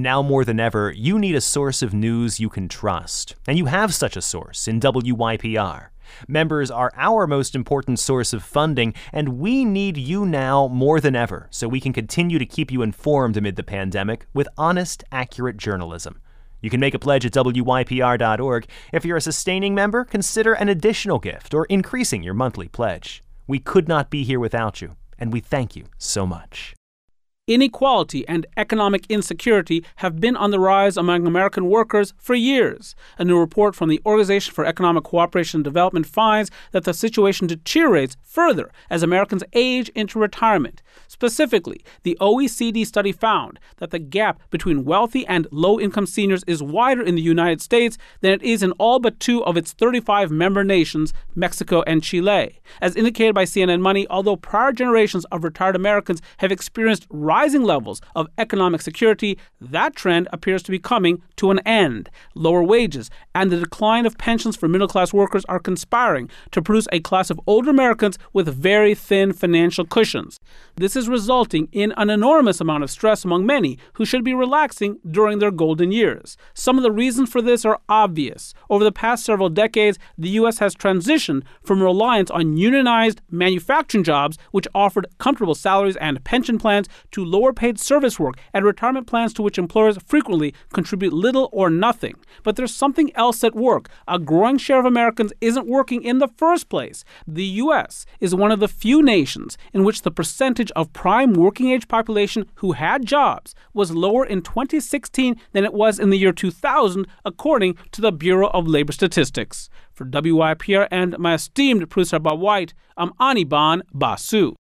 Now more than ever, you need a source of news you can trust. And you have such a source in WYPR. Members are our most important source of funding, and we need you now more than ever so we can continue to keep you informed amid the pandemic with honest, accurate journalism. You can make a pledge at WYPR.org. If you're a sustaining member, consider an additional gift or increasing your monthly pledge. We could not be here without you, and we thank you so much. Inequality and economic insecurity have been on the rise among American workers for years. A new report from the Organization for Economic Cooperation and Development finds that the situation deteriorates further as Americans age into retirement. Specifically, the OECD study found that the gap between wealthy and low-income seniors is wider in the United States than it is in all but 2 of its 35 member nations, Mexico and Chile. As indicated by CNN Money, although prior generations of retired Americans have experienced rising levels of economic security, that trend appears to be coming to an end. Lower wages and the decline of pensions for middle-class workers are conspiring to produce a class of older Americans with very thin financial cushions. This is resulting in an enormous amount of stress among many who should be relaxing during their golden years. Some of the reasons for this are obvious. Over the past several decades, the U.S. has transitioned from reliance on unionized manufacturing jobs, which offered comfortable salaries and pension plans, to lower-paid service work and retirement plans to which employers frequently contribute little or nothing. But there's something else at work. A growing share of Americans isn't working in the first place. The U.S. is one of the few nations in which the percentage of prime working-age population who had jobs was lower in 2016 than it was in the year 2000, according to the Bureau of Labor Statistics. For WYPR and my esteemed producer Bob White, I'm Anirban Basu.